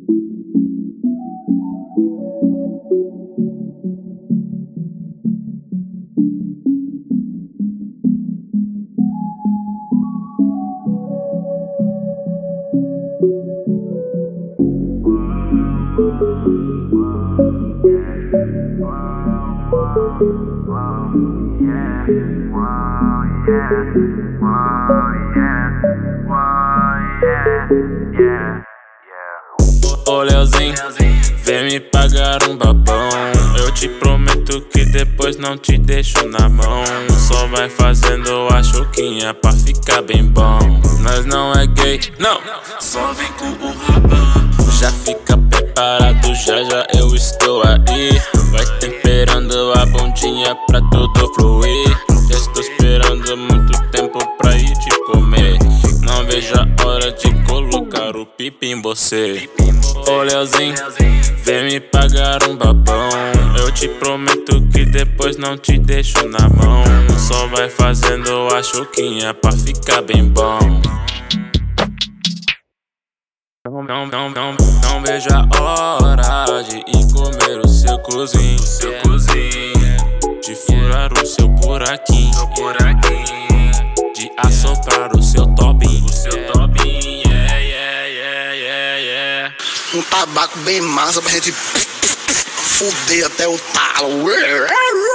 Ô Leozinho, vem me pagar um babão. Eu te prometo que depois não te deixo na mão. Só vai fazendo a choquinha pra ficar bem bom. Nós não é gay, não, só vem com o rabão. Já fica preparado, já já eu estou aí. Vai temperando a bundinha pra tudo fluir. Já estou esperando muito tempo pra ir te comer. Não vejo a hora de colocar o pipi em você. Ô Leozinho, vem me pagar um babão. Eu te prometo que depois não te deixo na mão. Só vai fazendo a choquinha pra ficar bem bom. Não vejo a hora de ir comer o seu cozinho, de furar o seu buraquinho, de assoprar o seu tobinho, Um tabaco bem massa pra gente fuder até o talo.